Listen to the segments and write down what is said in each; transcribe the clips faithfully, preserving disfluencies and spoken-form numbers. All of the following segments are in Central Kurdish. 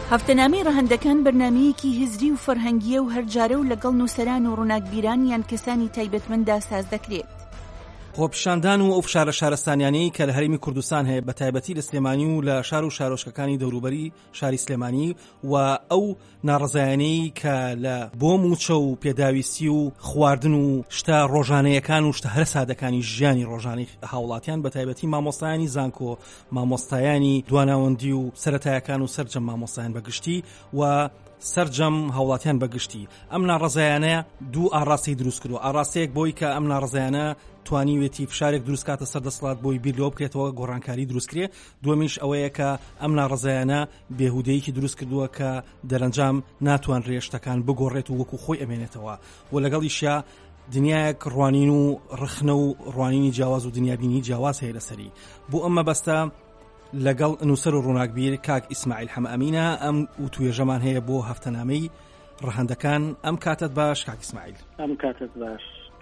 هەفتەنامەی ڕەهەندەکان بەرنامەیەکی هزری و فەرهەنگیە و هەرجارە و لەگەڵ نووسەران و ڕووناکبیران یان کەسانی تایبەتمەندا ساز دەکرێت. خۆپیشاندان و ئەو شارە شارستانیانەی کە لە هەرێمی کوردستان هەیە بە تایبەتی لە سلێمانی و لە شار و شارۆچکەکانی دەوروبەری شاری سلێمانی و ئەو ناڕزایانەی کە لە بۆم و چە و پێداویستی و خواردن و شتە ڕۆژانەیەکان و شتە هەرە سادەکانی ژیانی ڕۆژانەی هاوڵاتیان بە تایبەتی مامۆستایانی زانکۆ، مامۆستایانی دواناوەندی و سەرەتایەکان و سەرجەم مامۆستایان بەگشتی و سەرجەم هاوڵاتیان بەگشتی. ئەم ناڕزایانە دوو ئاڕاستی دروست کردو. ئاڕاستەیەک بۆی کە ئەم ناڕزایانە توانیوێتی فشارێک دروست کاتە سەردەسەڵات بۆی بیر لەوە بکرێتەوە گۆڕانکاری دروستکرێ. دووەمیش ئەوەیە کە ئەم ناڕزایانە بێهودەیەکی دروست کردووە کە دەرەنجام ناتوان ڕێشتەکان بگۆڕێت و وەکو خۆی ئەمێنێتەوە و لەگەڵیشیا دنیایەک ڕوانین و ڕخنە و ڕوانینی جیاواز و دنیابینی جیاواز هەیە لەسەری. بۆ ئەمە بەستە لەگەڵ نووسەر و ڕووناکبیر کاک ئیسماعیل حەمەئەمینە ئەم و توێژەمان هەیە بۆ هەفتەنامەی ڕەهەندەکان. ئەم کاتت باش کاک ئیسماعیل. ئەم کاتت باش.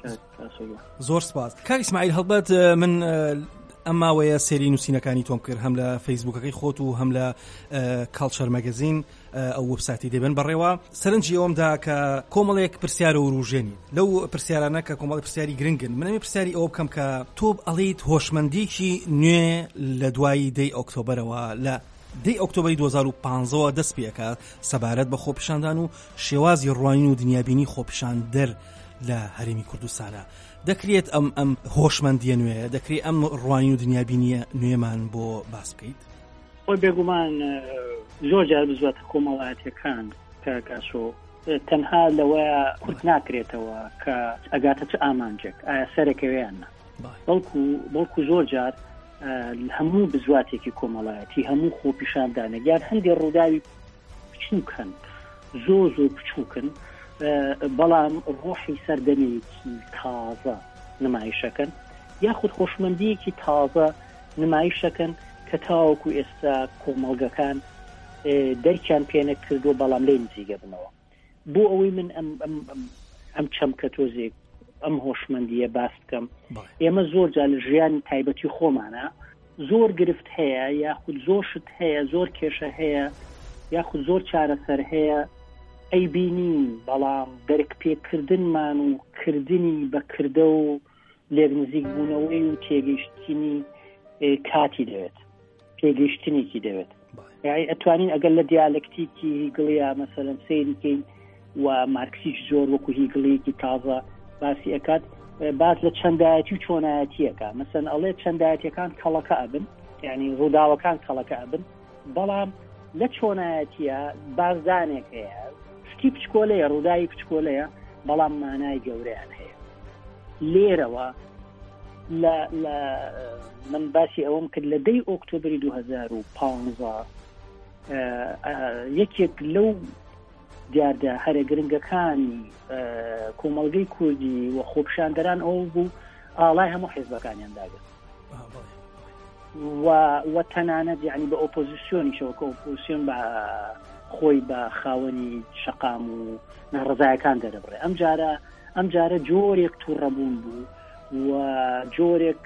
زۆر سپاس. کاک ئیسماعیل هەڵبەت من ئەم ماوەیە سێری نووسینەکانی تۆم کرد هەم لە فەیسبووکەکەی خۆت و هەم لە کاڵچەر مەگەزین ئەو وەبسایتی دەبن بەڕێوە سەرنجی ئەوەمدا کە کۆمەڵێک پرسیارە و ڕوژێنی لەو پرسیارانە کە کۆمەڵی پرسیاری گرنگن. منەوێ پرسیاری ئەوە بکەم کە تۆ ئەڵێیت هۆشمەندێکی نوێ لە دوای دەی ئۆکتۆبەرەوە لە دەی ئۆکتۆبەری دوو هەزار و پانزە دەست پێکات سەبارەت بە خۆپیشاندان و شێوازی ڕوانین و دنیابینی خۆپیشاندەر لە هەرێمی کوردستانە. دەکرێت ئەم ئەم هۆشمەندیە نوێ دەکرێت ئەم ڕوانین و دنیابینیە نوێمان بۆ باس بکەیت؟ خۆی بێگومان زۆر جار بزواتە کۆمەڵایەتیەکان کە کاسۆ تەنها لەوەیە کورت ناکرێتەوە کە ئەگاتە چ ئامانجێک ئایا سەرەکەوێیانە، بەڵکو بەڵکو زۆر جار هەموو بزواتێکی کۆمەڵایەتی هەموو خۆپیشاندانە یان هەندێک ڕووداوی بچووکن زۆر زۆر بچووکن بەڵام ڕۆحی سەردەمێکی تازە نمایشەکەن یاخود خۆشمەندیەکی تازە نمایشەکەن کە تاوەکو ئێستا کۆمەڵگەکان دەرکیان پێنە کردو بەڵام لێ نزیگە بنەوە. بۆ ئەوەی من ئەم چەمکە تۆزێک ئەم هۆشمەندیە باس بکەم. ئێمە زۆر جا لە ژیانی تایبەتی خۆمانە زۆر گرفت هەیە یاخود زۆر شت هەیە زۆر کێشە هەیە یاخود زۆر چارەسەر هەیە ئەی بینی بەڵام دەرک پێکردنمان و کردنی بەکردە و لێک نزیک بوونەوەی و تێگەیشتنی کاتی دەوێت پێگەیشتنێکی دەوێت. یعنی ئەتوانین ئەگەر لە دیالکتیکی هیگڵیە مەسەلەن سەیریکەین و مارکسیش زۆر وەکو هیگڵەیەکی تازە باسی ئەکات باز لە چەندایەتی و چۆنایەتیەکە مەسەلەن ئەڵێ چەندایەتیەکان کەڵەکە ئەبن یعنی ڕووداوەکان کەڵەکە ئەبن بەڵام لە چۆنایەتیە بازدانێک هەیە شتی پچکۆلەیە ڕووداوی پچکۆلەیە بەڵام مانای گەورەیان هەیە. لێرەوە لە لە من باسی ئەوەم کرد لە دەی ئۆکتۆبری دوو هەزار و پانزە یەکێک لەو دیاردە هەرە گرنگەکانی کۆمەڵگەی کوردی و خۆپیشاندەران ئەو بوو ئاڵای هەموو حیزبەکانیان داگرت و تەنانەت یعنی بە ئۆپۆزیسیۆنیشەوە کە ئۆپۆزیسیۆن بە خۆی بە خاوەنی شەقام و ناڕزایەکان دەرەبڕێ. ئەم جارە ئەم جارە جۆرێک تووڕەبوون بوو و جۆرێک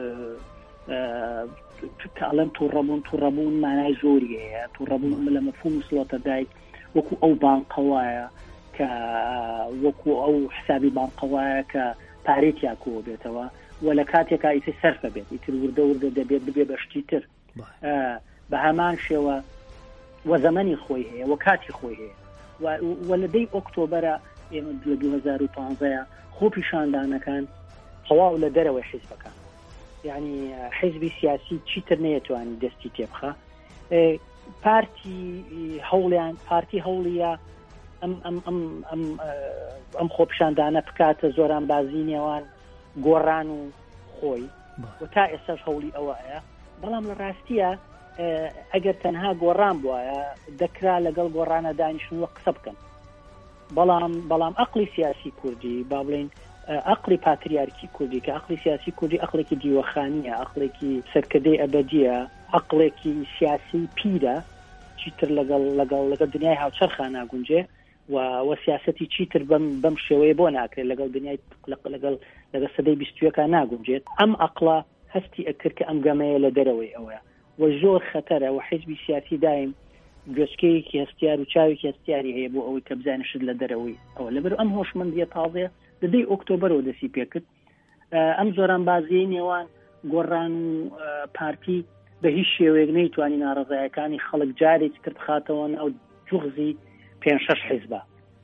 کاڵم تووڕەبوون تووڕەبوون مانای زۆری هەیە. تووڕەبوون لە مەفهوم مسڵەتە دایک وەکو ئەو بانقەوایە کە وەکو ئەو حسابی بانقەوایە کە پارێتیا کۆ بێتەوە و لە کاتێکا ئیتر سەرفە بێت ئیتر وردە وردە دەبێت ببێ بەشتی تر بە هەمان شێوە و زەمەنی خۆی هەیە و کاتی خۆی هەیە و لە دەی ئۆکتۆبەرە ئێمە لە دوو هەزار و پانزەیە خۆپیشاندانەکان تەواو لە دەرەوەی حیزبەکان یعنی حیزبی سیاسی چیتر نەیەتوانی دەستی تێبخە پارتی هەوڵیان پارتی هەوڵیە ئەم ئەم ئەم ئەم ئەم خۆپیشاندانە بکاتە زۆران بازی نێوان گۆڕان و خۆی و تا ئێستاش هەوڵی ئەوەیە بەڵام لە ڕاستیە ئەگەر تەنها گۆڕان بووایە دەکرا لەگەڵ گۆڕانە دانیشتن وە قسە بکەن بەڵام بەڵام عەقڵی سیاسی کوردی با بڵێن عەقڵی پاتریارکی کوردی کە عەقڵی سیاسی کوردی عەقڵێکی دیوەخانیە عەقڵێکی سەرکردەی ئەبەدیە عەقڵێکی سیاسی پیرە چیتر لەگەڵ لەگەڵ لەگەڵ دنیای هاوچەرخە ناگونجێ و و سیاسەتی چیتر بەم بەم شێوەیە بۆ ناکرێت لەگەڵ دنیای لەگەڵ لەگەڵ سەدەی بیستووەکە ناگونجێت. ئەم عەقڵە هەستی ئەکرد کە ئەم گەمەیە لە دەرەوەی ئەوەیە و زۆر خەتەرە و حیزبی سیاسی دایم گوێچکەیەکی هەستیار و چاوێکی هەستیاری هەیە بۆ ئەوەی کە بزانێت لە دەرەوەی ئەوە لەبەر ئەم هۆشمەندیە تازەیە لەدەی ئۆکتۆبەرەوە دەسی پێکرد. ئەم زۆران بازیەی نێوان گۆڕان و پارتی بە هیچ شێوەیەک نەیتوانی ناڕەزایەکانی خەڵک جارێک کرد خاتەوە ناو جوغزی پێنج شەش حیزبە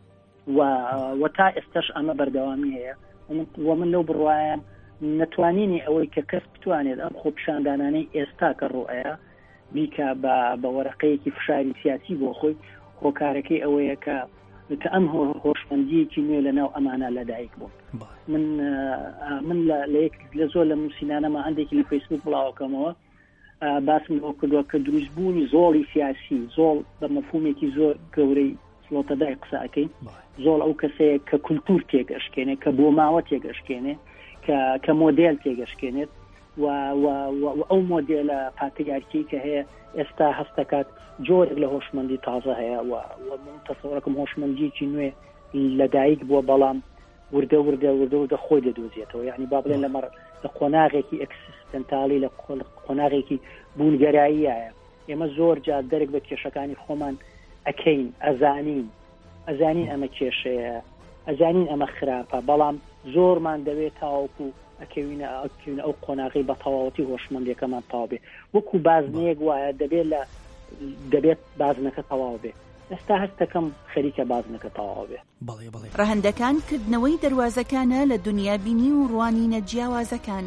و تا ئێستاش ئەمە بەردەوامی هەیە و من لەو بڕواایە نەتوانینی ئەوەی کە کەس بتوانێت ئەم خۆپیشاندانانەی ئێستا کە ڕۆئەیە بیکە بە وەرەقەیەکی فشاری سیاسی بۆ خۆی هۆکارەکەی ئەوەیە کە کە ئەم هۆشمەندیەکی نوێ لە ناو ئەمانە لەدایک بوون. من من لە زۆر لە نووسینانەمە هەندێکی لە فەیسبوک بڵاوکەمەوە باسم لەوە کردووە کە دروستبوونی زۆڵی سیاسی زۆڵ بە مەفهومێکی زۆر گەورەی فلۆتەدای قسەکەی زۆڵ ئەو کەسەیە کە کولتور تێگەشکێنێت کە بۆ ماوە تێگەشکێنێت کە مۆدێل تێگەشکێنێت و ئەو مۆدێلە پاتریارکی کە هەیە ئێستا هەستەکات جۆرێک لە هۆشمەندی تازە هەیە و تەسەوڕەکەم هۆشمەندیکی نوێ لەدایک بووە بەڵام وردە وردە وردە وردە خۆی دەدۆزیێتەوە یعنی با بڵێن لەمەڕ لە قۆناغێکی ئەکسیستەنتاڵی لە قۆناغێکی بوونگەراییایە ئێمە زۆر جار دەرێک بە کێشەکانی خۆمان ئەکەین ئەزانین ئەزانین ئەمە کێشەیە ئەزانین ئەمە خراپە بەڵام زۆرمان دەوێت تاوەکو ئەکەوینە ئەکەوینە ئەو قۆناغی بە تەواوەتی هۆشمەندیەکەمان تاو بێ وەکو بازنەیەک وایە دەبێت لە دەبێت بازنەکە تەواو بێ ئێستا هەستەکەم خەریکە بازنەکە تەواو بێ. ڕەهەندەکان کردنەوەی دەواازەکانە لە دنیابینی و ڕوانینە جیاوازەکان.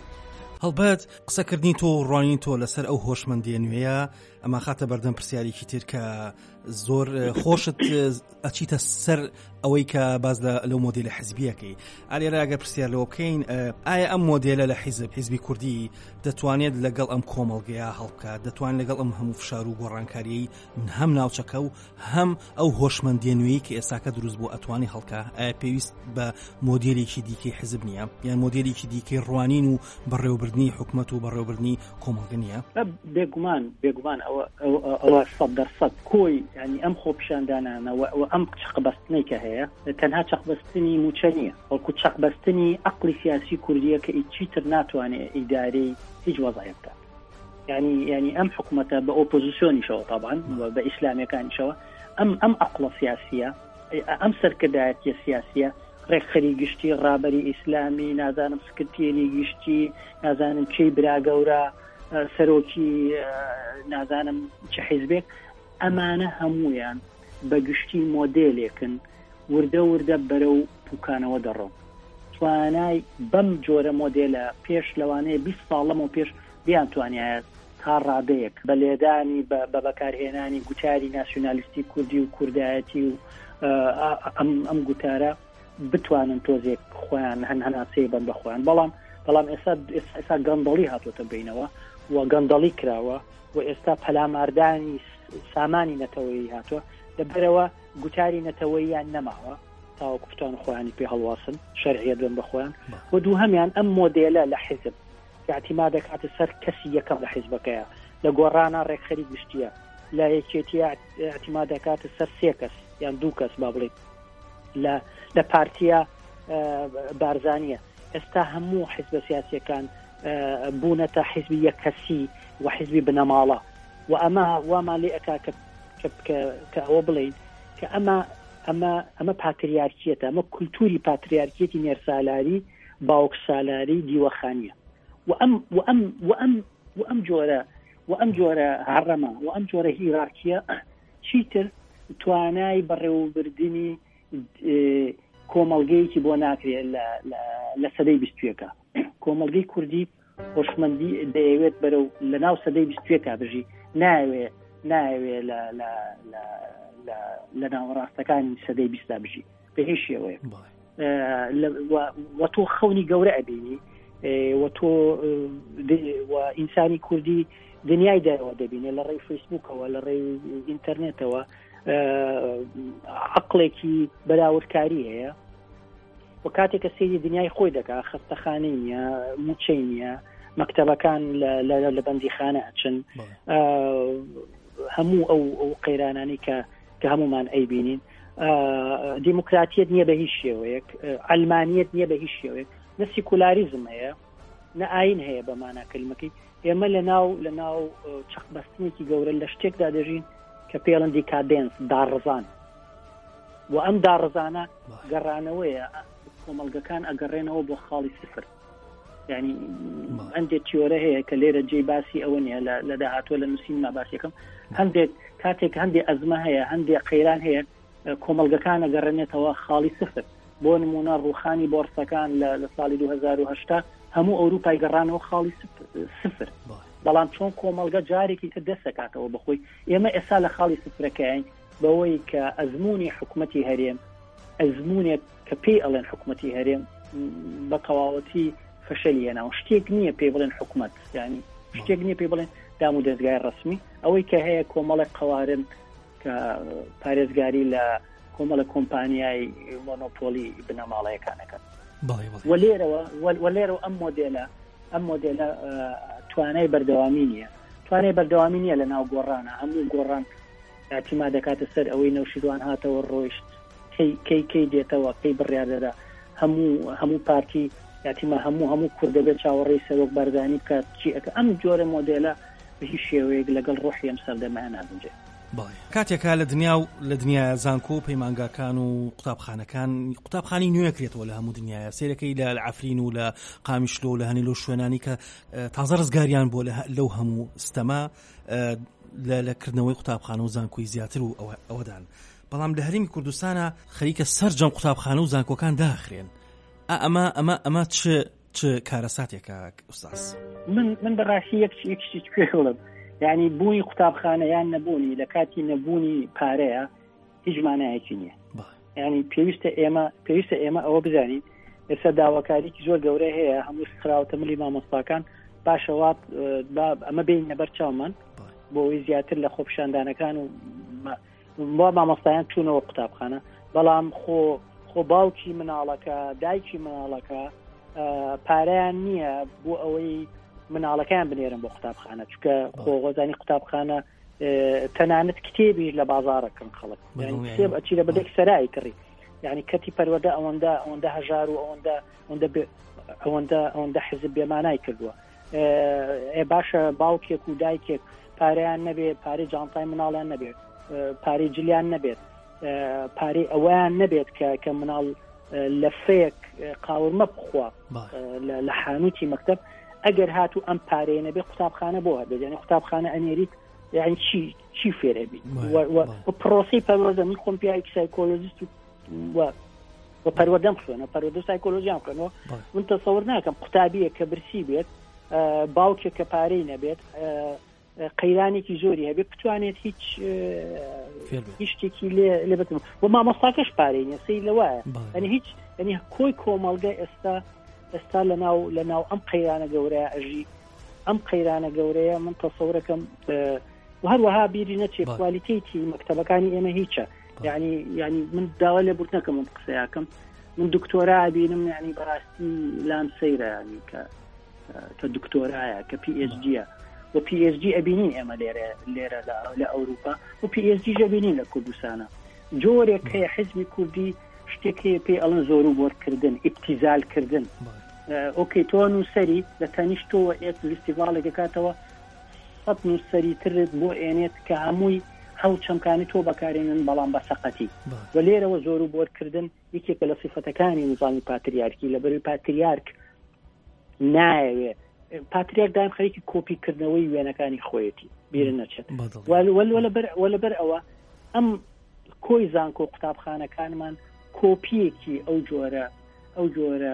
هەڵبەت قسەکردنی تۆ و ڕوانین تۆ لەسەر ئەو هۆشمەندیە نوێیە ئەمە خاتە بەردەم پرسیارێکی تر کە زۆر خۆشت ئەچیتە سەر ئەوەی کە باز لەو مۆدێلە حیزبیەکەی ئالێرە ئەگەر پرسیار لەوە بکەین ئایا ئەم مۆدێلە لە حیزب حیزبی کوردی دەتوانێت لەگەڵ ئەم کۆمەڵگەیە هەڵبکات دەتوانێت لەگەڵ ئەم هەموو فشار و گۆڕانکاریی من هەم ناوچەکە و هەم ئەو هۆشمەندیە نوێی کە ئێستاکە دروست بوو ئەتوانی هەڵکە ئایا پێویست بە مۆدێلێکی دیکەی حیزب نییە یان مۆدێلێکی دیکەی ڕوانین و بەڕێوەبردنی حکومەت و بەڕێوەبردنی کۆمەڵگە نییە؟ بێگومان بێگومان ئەوە سەد دەرسەد کۆی ینی ئەم خۆپیشاندانانە و ئەم چقبەستنەی کە هەیە تەنها چەقبەستنی موچە نییە وەکو چەقبەستنی عەقڵی سیاسی کوردیە کە هیچیتر ناتوانێت ئیدارەی هیچ وەزایەتە ینی ینی ئەم حکومەتە بە ئۆپۆزیسیۆنیشەوە تابان بە ئیسلامیەکانیشەوە ئەم ئەم عەقڵە سیاسیە ئەم سەرکردایەتیە سیاسیە ڕێکخەری گشتی ڕابەری ئیسلامی نازانم سکرتێری گشتی نازانم چی برا گەورە سەرۆکی نازانم چه حیزبێک ئەمانە هەمویان بە گشتی مۆدێلێکن وردە وردە بەرەو پوکانەوە دەڕۆن توانای بەم جۆرە مۆدێلە پێش لەوانەیە بیست ساڵەمە و پێش بیان توانایە تا ڕادەیەک بە لێدانی بە بەکارهێنانی گوتاری ناسیۆنالیستی کوردی و کوردایەتی و ئەم گوتارە بتوانن تۆزێک خۆیان هەن هەناسەی بن بە خۆیان بەڵام بەڵام ئێستا ئێستا گەندەڵی هاتوۆتە بینەوە و گەندەڵی کراوە و ئێستا پەلاماردانی سامانی نەتەوەیی هاتووە لەبەرەوە گوتاری نەتەوەییان نەماوە تاوەکو بتوان خۆیانی پێ هەڵواسن شەرعیەت بن بە خۆیان و دوو هەمیان ئەم مۆدێلە لە حیزب اعتیماد دەکاتە سەر کەسی یەکەم لە حیزبەکەیە لە گۆڕانە ڕێکخەری گشتیە لە یەکێتی اعتیماد دەکاتە سەر سێ کەس یان دوو کەس با بڵێ لە لە پارتیە بارزانیە ئێستا هەموو حیزبە سیاسیەکان بوونەتە حیزبی یەککەسی و حیزبی بنەماڵە و ئەمە وامان لێ ئەکا کە ئەوە بڵین کە ئەمە ئەمە ئەمە پاتریارکیەتە ئەمە کولتوری پاتریارکیەتی نێرسالاری باوک سالاری دیوەخانیە و ئەم و ئەم و ئەم و ئەم جۆرە و ئەم جۆرە هەڕەمە و ئەم جۆرە هیرارکیە چیتر توانای بەڕێوەبردنی کۆمەڵگەیەکی بۆ ناکرێت لە سەدەی بیستویەکە کۆمەڵگەی کوردی هۆشمەندی دەیەوێت بەرەو لە ناو سەدەی بیستویەکە بژی ناوێ ناوێ لە ناوەڕاستەکانی سەدەی بیستا بژی بە هیچ شێوەیە و تۆ خەونی گەورە ئەبینی و تۆ و ئینسانی کوردی دنیای دەرەوە دەبینێت لە ڕێی فەیسبووکەوە لە ڕێی ئینتەرنێتەوە عەقڵێکی بەراوردکاری هەیە و کاتێک کە سەیری دنیای خۆی دەکات خەستەخانەی نییە موچەی نییە مەکتەبەکان لە بەندیخانە ئەچن هەموو ئەو ئەو قەیرانانی کە کە هەمومان ئەیبینین دیموکراتیەت نییە بە هیچ شێوەیەک ئەلمانیەت نییە بە هیچ شێوەیەک نە سیکولاریزم هەیە نە ئاین هەیە بە مانای کلمەکەی ئێمە لە ناو لە ناو چەقبەستنێکی گەورە لە شتێکدا دەژین کە پێڵن دیکادێنس داڕزان و ئەم داڕزانە گەڕانەوەیە کۆمەڵگەکان ئەگەڕێنەوە بۆ خاڵی سفر یعنی هەندێک تیۆرە هەیە کە لێرە جێی باسی ئەوە نیە لە داهاتوە لە نووسینما باسیەکەم هەندێک کاتێک هەندێک ئەزمە هەیە هەندێک قەیران هەیە کۆمەڵگەکان ئەگەڕێنێتەوە خاڵی سفر بۆ نمونە ڕوخانی بۆرسەکان لە ساڵی دوو هەزار و هەشت هەموو ئەوروپای گەڕانەوە خاڵی سفر بەڵام چۆن کۆمەڵگە جارێکی تر دەسەکاتەوە بخۆی ئێمە ئێستا لە خاڵی سفرەکەین بەوەی کە ئەزمموی حکوومەتی هەرێم ئەزممونێک کە پێی ئەڵێن حکوومەتی هەرێم بە تەواوەتی فەشەلی هێناوە شتێک نییە پێی بڵێن حکوومەت ینی شتێک نییە پێی بڵێن دام و دەستگای ڕسمی ئەوەی کە هەیە کۆمەڵێک قەوارن کە پارێزگاری لە کۆمەڵە کۆمپانیای مۆنۆپۆلی بنەماڵەیەکانەکەن وەلێرەوە ئەم مۆدێلە ئەم مۆدێلە توانای بەردەوامی نییە توانای بەردەوامی نییە لە ناو گۆڕانە هەموو گۆڕان ئاتیما دەکاتە سەر ئەوەی نەوشیروان هاتەوە ڕۆیشت کەی کەی دێتەوە کەی بڕیاردەدا هەموو هەموو پارتی یاتیمە هەموو هەموو کوردەبێت چاوەڕێی سەرۆک بەردانی بکات چی ئەکە ئەم جۆرە مۆدێلە بە هیچ شێوەیەک لەگەڵ ڕۆحی ئەم سەردەمایان نابنجێت کاتێکا لە دنیا و لە دنیا زانکۆ و پەیمانگاکان و قوتابخانەکان قوتابخانی نوێکرێتەوە لە هەموو دنیاە سیرەکەی لە عفرین و لە قامیشلۆ و لە هەنیلۆ شوێنانی کە تازە ڕزگاریان بۆ لەو هەموو ستەما لەکردنەوەی قوتابخانە و زانکۆی زیاتر و ئەوەدان بەڵام لە هەرێمی کوردستانە خەریکە سەرجەم قوتابخانە و زانکۆکان داخرێن ئەمە ئەمە ئەمە چ چ کارەساتێکە ئوستاز من من بەڕاستی یەکشتی کوێڵم یعنی بوونی قوتابخانە یان نەبوونی لە کاتی نەبوونی پارەیە هیچ مانایەکی نییە ینی پێویستە ئێمە پێویستە ئێمە ئەوە بزانین ئێستا داواکاریی زۆر گەورە هەیە هەموو خراوەتە ملی مامۆستاکان باشەوات ئەمە بینە بەر چاومان بۆەوەی زیاتر لە خۆپشاندانەکان و بۆ مامۆستایان چوونەوە قوتابخانە بەڵام خۆ خۆ باوکی مناڵەکە دایکی مناڵەکە پارەیان نییە بۆ ئەوەی مناڵەکان بنێرن بۆ قوتابخانە چکە خۆغۆزانی قوتابخانە تەنانەت کتێبی لە بازارەکەن خەڵک کتێب ئەچی لە بەدەک سەرایی کڕی یعنی کەتی پەروەدە ئەوەندە ئەوەندە هەژار و ئەوەندە ئەوەندە ئەوەندە ئەوەندە حزب بێمانای کردووە ئێ باشە باوکێک و دایکێک پارەیان نەبێت پارەی جانتای مناڵیان نەبێت پارەی جلیان نەبێت پارەی ئەویان نەبێت کە کە مناڵ لە فێک قاورمە بخوا لە حانوتی مەکتەب ئەگەر هاتو ئەم پارەیە نەبێت قوتابخانە بۆ هەبێت یعنی قوتابخانە ئەنێریت یعنی چی چی فێرەبی و پرۆسی پەروەردە من خۆم پیاوێکی سایکۆلۆژیست و پەروەردەم خوێنە پەروەردە سایکۆلۆژیام خوێنەوە من تەسەوور ناکەم قوتابیە کە برسی بێت باوکێک کە پارەی نەبێت قەیرانێکی زۆری هەبێت بتوانێت هیچ هیچ شتێکی لێ بێت و مامۆستاکەش پارەی نیە سەی لەوایە ئەنی هیچ ئەنی کۆی کۆمەڵگە ئێستا ئێستا لە ناو لە ناو ئەم قەیرانە گەورەیە ئەژی ئەم قەیرانە گەورەیە من تەسەورەکەم و هەروەها بیری نەچێت کوالیتەیەکی مەکتەبەکانی ئێمە هیچە یعنی یعنی من داوا لێ بورد نەکەم قسەیەکەم من دکتۆرا بینم یعنی بەڕاستی لام سەیرە ینی کە کە دکتۆرایە کە پی ئێچ دیە و پی ئێچ دی ئەبینین ئێمە لێرە لێرە لە ئەوروپا و پی ئێچ دی ژەبینین لە کوردستانە جۆرێک هەیە حیزبی کوردی شتێک هەیە پێی ئەڵەن زۆر و بۆرکردن ئیبتیزالکردن ئۆکەی تۆ نووسەری لە تەنیشتەوە ئێک فستیڤالێک دەکاتەوە سەد نووسەری ترت بۆ ئێنێت کە هەمووی هەو چەمکانی تۆ بەکارێنن بەڵام بە سەقەتی و لێرەوە زۆر و بۆرکردن یەکێکە لە سیفەتەکانی نظامی پاتریارکی لە بەروی پاتریارک نایەوێ پاتریارک دایم خەریکی کۆپیکردنەوەی وێنەکانی خۆیەتی بیرە نەچێت وە لەبەر ئەوە ئەم کۆی زانکۆ قوتابخانەکانمان کۆپیەکی ئەو جۆرە ئەو جۆرە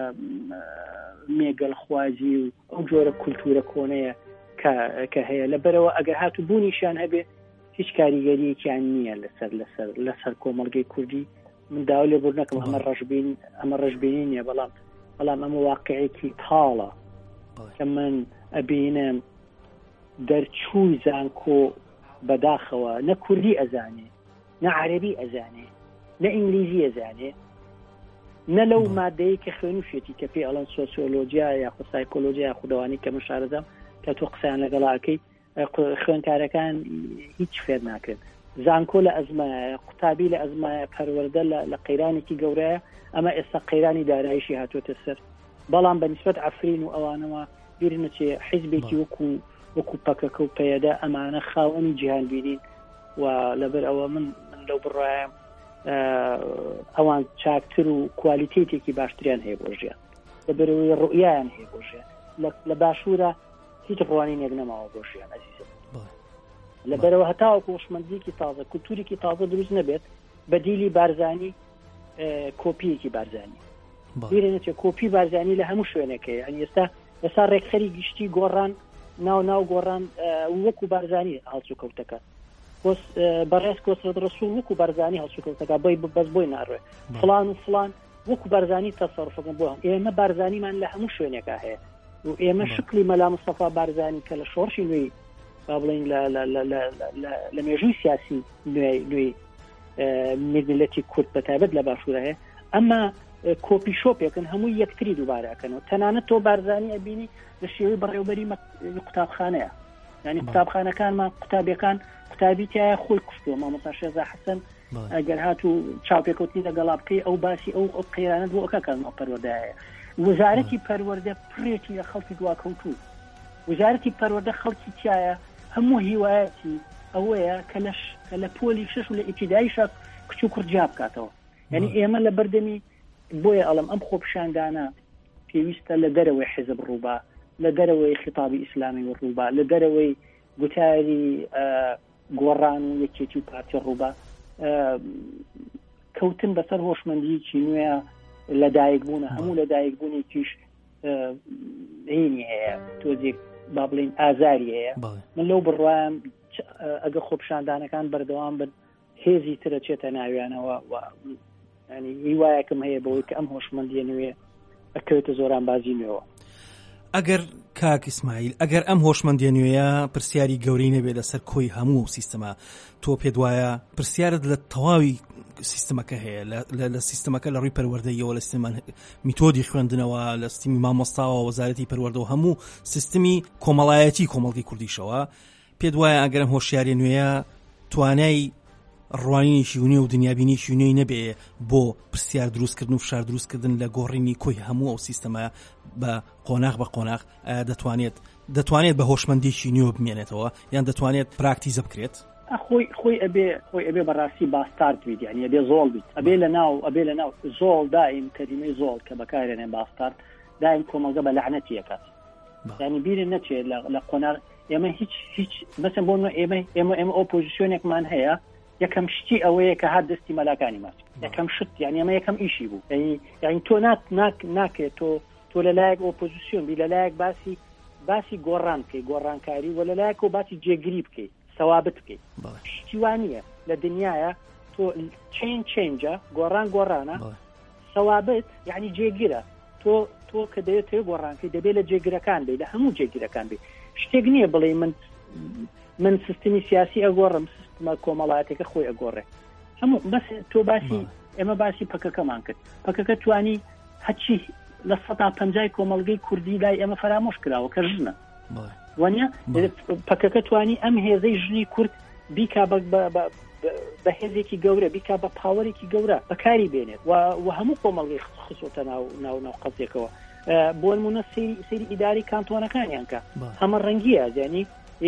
مێگەڵخوازی و ئەو جۆرە کولتورە کۆنەیە کە هەیە لەبەرەوە ئەگەر هاتو بوونیشان هەبێ هیچ کاریگەریەکیان نییە لەسەر لەسەر لەسەر کۆمەڵگەی کوردی من داوا لێ بوور نەکەم ئەمە ڕەشبین ئەمە ڕەشبینی نییە بەڵام بەڵام ئەمە واقعێکی تاڵە کە من ئەبینم دەرچووی زانکۆ بەداخەوە نە کوردی ئەزانێ نە عەرەبی ئەزانێ نە ئینگلیزی ئەزانێ نە لەو مادەیە کە خوێنوشێتی کە پێی ئەڵەن سۆسیۆلۆجیا یاخود سایکۆلۆجیا خودەوانی کە من شارەزەم کە تۆ قسەیان لەگەڵاکەی خوێندکارەکان هیچ فێر ناکرێت زانکۆ لە ئەزمایە قوتابی لە ئەزمایە پەروەردە لە قەیرانێکی گەورەیە ئەمە ئێستا قەیرانی دارایشی هاتوۆتە سەر بەڵام بەنسبەت عەفرین و ئەوانەوە بیر نەچێ حیزبێکی وەکو وەکو پەکەکە و پەیەدا ئەمانە خاوەنی جیهانبینین و لەبەر ئەوە من من لەو بڕوایم ئەوان چاکتر و کوالیتێتێکی باشتریان هەیە بۆ ژیان لەبەرەوەی ڕوئیان هەیە بۆ ژیان لە باشوورە هیچ ڕوانینێک نەماوە بۆ ژیان عزیزم لەبەرەوە هەتاوەکو هۆشمەندیەکی تازە کولتوریکی تازە دروست نەبێت بەدیلی بارزانی کۆپیەکی بارزانی بیرێنێت کۆپی بارزانی لە هەموو شوێنەکەی ئەنی ئێستا ئێستا ڕێکخەری گشتی گۆڕان ناو ناو گۆڕان وەکو بارزانی هەڵسو کەوتەکە بەڕێز کۆسرەت ڕسوول وەکو بارزانی هەڵسو کەوتەکە بۆی بەس بۆی ناڕێ فڵان و فڵان وەکو بارزانی تەسەڕفەکەن بۆ ئێمە بارزانیمان لە هەموو شوێنێکە هەیە و ئێمە شکلی مەلا مستەفا بارزانی کە لە شۆڕشی نوێی با بڵین لە مێژووی سیاسی نوێی میلەتی کورد بەتایبەت لە باشوورە هەیە ئەمە کۆپی شۆپێکن هەمووی یەکتری دووبارەکەنەوە تەنانەت تۆ بارزانی ئەبینی لە شێوەی بەڕێوبەری قوتابخانەیە ینی قوتابخانەکانمان قوتابیەکان قوتابی تایە خۆی کوفتووە مامۆستا شێرزا حەسەن ئەگەر هاتوو چاوپێکەوتنی لەگەڵا بکەی ئەو باسی ئەو ئەو قەیرانەت بۆ ئەوکەکەنەوە پەروەردەیە وەزارەتی پەروەردە پرێکی لە خەڵکی دواکەوتوو وەزارەتی پەروەردە خەڵکی تایە هەموو هیوایەتی ئەوەیە کە لە پۆلی شەش و لە ئیبتیدایی شەق کچ و کوڕ جیا بکاتەوە یعنی ئێمە لە بەردەمی بۆیە ئەڵم ئەم خۆپشاندانە پێویستە لە دەرەوەی حیزب ڕووبا لە دەرەوەی خیتابی ئیسلامی و ڕووبا لە دەرەوەی گوتاری گۆڕان و یەکێتی و پارتی ڕووبا کەوتن بەسەر هۆشمەندیی نوێە لەدایک بوونە هەموو لەدایک بوونێکیش هینی هەیە تۆزێک با بڵین ئازاری هەیە من لەو بڕوایم ئەگە خۆپشاندانەکان بەردەوام بن هێزی ترە چێتە ناویانەوە ینی هیوایەکم هەیە بەوەی کە ئەم هۆشمەندیە نوێ ئەکەوێتە زۆران بازی نوێەوە ئەگەر کاک ئیسماعیل ئەگەر ئەم هۆشمەندیە نوێیە پرسیاری گەورەی نەبێت لەسەر کۆی هەموو سیستەمە تۆ پێت وایە پرسیارت لە تەواوی سیستەمەکە هەیە لە سیستەمەکە لە ڕووی پەروەردەیەوە لە سیستەمان میتۆدی خوێندنەوە لە سیستەمی مامۆستاوە وەزارەتی پەروەردە و هەموو سیستەمی کۆمەڵایەتی کۆمەڵگەی کوردیشەوە پێت وایە ئەگەر ئەم هۆشیاریە نوێیە توانای ڕوانینیشی ونێ و دنیابینیشی نوێی نەبێ بۆ پرسیار دروستکردن و فشار دروستکردن لە گۆڕینی کۆی هەموو ئەو سیستەمە بە قۆناغ بە قۆناغ دەتوانێت دەتوانێت بە هۆشمەندیشی نوێ بمێنێتەوە یان دەتوانێت پراکتیزە بکرێت خۆی خۆی ئەبێ خۆی ئەبێ بەڕاستی باستارت بیت یعنی ئەبێ زۆڵ بیت ئەبێ لە ناو ئەبێ لە ناو زۆڵ دایم کەلیمەی زۆڵ کە بەکارێنێ باستارت دایم کۆمەلگە بە لەعنەتی ئەکات یعنی بیرن نەچێت لە قۆناغ ئێمە هیچ هیچ مەسەن بۆ ئێمە ئێمە ئێمە ئۆپۆزیسیۆنێکمان هەیە یەکەم شتی ئەوەیە کە هەر دەستی مەلاکانی ماست یەکەم شت یعنی ئەمە یەکەم ئیشی بوو یعنی تۆ ناکێت تۆ تۆ لەلایەک ئۆپۆزیسیۆن بی لەلایەک باسی باسی گۆڕان بکەی گۆڕانکاری و لەلایەک و باسی جێگیری بکەی سەوابت بکەیت شتیوانیە لە دنیاە تۆ چین چێنجە گۆڕان گۆڕانە سەوابت یعنی جێگیرە تۆ تۆ کە دەوێت گۆڕانکەی دەبێت لە جێگیرەکان بێ لە هەموو جێگیرەکان بێ شتێک نییە بڵێ من من سیستمی سیاسی ئەگۆڕم سیستمە کۆمەڵایەتێکە خۆی ئەگۆڕێ هەموو بەس تۆ باسی ئێمە باسی پەکەکەمان کرد پەکەکە توانی هەچی لە سەدا پەنجای کۆمەڵگەی کوردی لای ئێمە فرامۆش کراوە کە ژنە وانە پەکەکە توانی ئەم هێزەی ژنی کورد بیکا بە هێزێکی گەورە بیکا بە پاوەرێکی گەورە بەکاری بێنێت و هەموو کۆمەڵگەی خسۆتە ناو ناو ناو قەزێکەوە بۆ نمونە سەیری ئیداری کانتۆنەکانیان کە هەمە ڕەنگیە زانی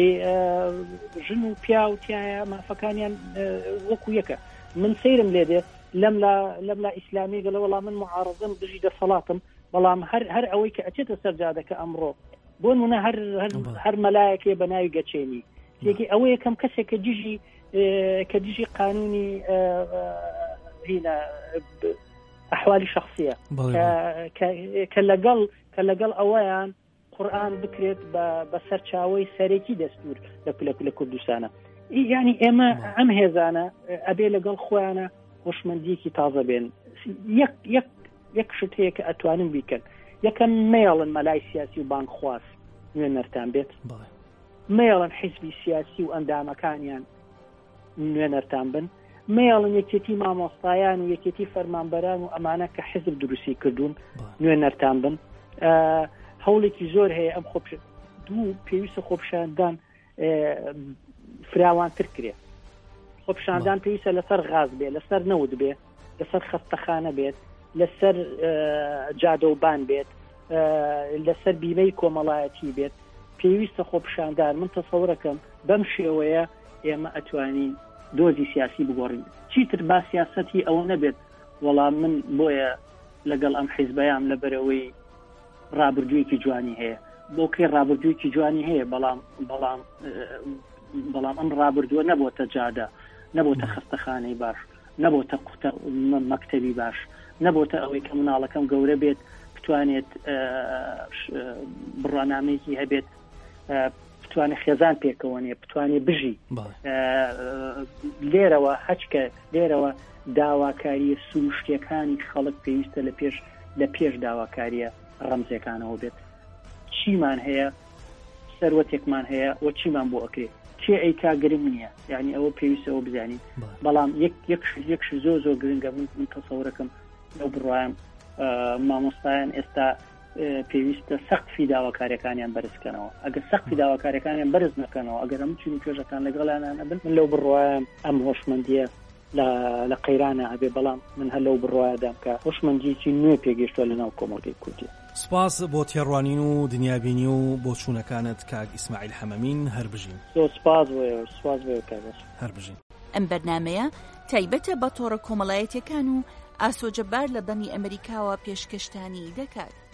ژن و پیا و تایە مافەکانیان وەکو یەکە من سەیرم لێدێ لەم لەم لا ئیسلامی گەڵە وەڵام من معارضم دژی دەسەڵاتم بەڵام هەر هەر ئەوەی کە ئەچێتە سەرجادەکە ئەمڕۆ بۆ نمونە هەر هەر مەلایەکێ بە ناوی گەچێنی یەکی ئەوە یەکەم کەسێک کە دژی کە دژی قانونی هینە ئەحوالی شخصیە کە لەگەڵ کە لەگەڵ ئەوەیان قورآن بکرێت بە سەرچاوەی سەرێکی دەستور لە پلە کوردستانە یعنی ئێمە ئەم هێزانە ئەبێ لەگەڵ خۆیانە هۆشمەندیەکی تازە بێن یەک شت هەیە کە ئەتوانن بیکەن یەکەم مێڵن مەلای سیاسی و بانک خواست نوێنەرتان بێت مێڵن حیزبی سیاسی و ئەندامەکانیان نوێنەرتان بن مێڵن یەکێتی مامۆستایان و یەکێتی فەرمانبەران و ئەمانە کە حیزب دروستی کردوون نوێنەرتان بن هەوڵێکی زۆر هەیە ئەم خۆ دوو پێویستە خۆپشاندان فراوانتر کرێ خۆپشاندان پێویستە لەسەر غاز بێ لەسەر نەود بێ لەسەر خەستەخانە بێت لەسەر جادەوبان بێت لەسەر بیمەی کۆمەڵایەتی بێت پێویستە خۆپشاندان من تەسەورەکەم بەم شێوەیە ئێمە ئەتوانین دۆزی سیاسی بگۆڕین چیتر با سیاسەتی ئەوە نەبێت وەڵام من بۆیە لەگەڵ ئەم حیزبەیان لەبەرەوەی ڕابردوویەکی جوانی هەیە بۆ کێ ڕابردوویەکی جوانی هەیە بەڵام بەڵام بەڵام ئەم ڕابردووە نەبووتە جادە نەبووتە خستەخانەی باش نەبووتە قوتە مەکتەبی باش نەبووتە ئەوەی کە مناڵەکەم گەورە بێت بتوانێت بڕوانامەیەکی هەبێت بتوانێت خێزان پێکەوەنێ بتوانێت بژی لێرەوە هەچکە لێرەوە داواکاری سروشتیەکانی خەڵک پێویستە لە پێش لە پێش داواکاریە ڕەمزەکانەوە بێت چیمان هەیە سەروەتێکمان هەیە و چیمان بۆ ئەکرێ کێ ئەی کا گرنگ نییە یعنی ئەوە پێویستەوە بزانین بەڵام یەکش زۆر زۆر گرنگە من تەسەورەکەم لەو بڕوایم مامۆستایان ئێستا پێویستە سەختفی داواکاریەکانیان بەرزکەنەوە ئەگەر سەختی داواکاریەکانیان بەرز نەکەنەوە ئەگەر هەموو چنین توێژەکان لەگەڵیان نەبن من لەو بڕوایم ئەم هۆشمەندیە لە قەیرانە ئەبێ بەڵام من هەر لەو بڕوایدام کە هۆشمەندیی نوێ پێگەشتووە لەناو کۆمەڵگەی کوردی. سپاس بۆ تێڕوانین و دنیابینی و بۆ چوونەکانت کاک ئیسماعیل حەمەمین هەر بژین. سپاس بۆ سپاس بۆ کاگەس هەر بژین. ئەم بەرنامەیە تایبەتە بە تۆڕە کۆمەڵایەتیەکان و ئاسۆجەبار لە دەمی ئەمریکاوە پێشکەشتانی دەکات.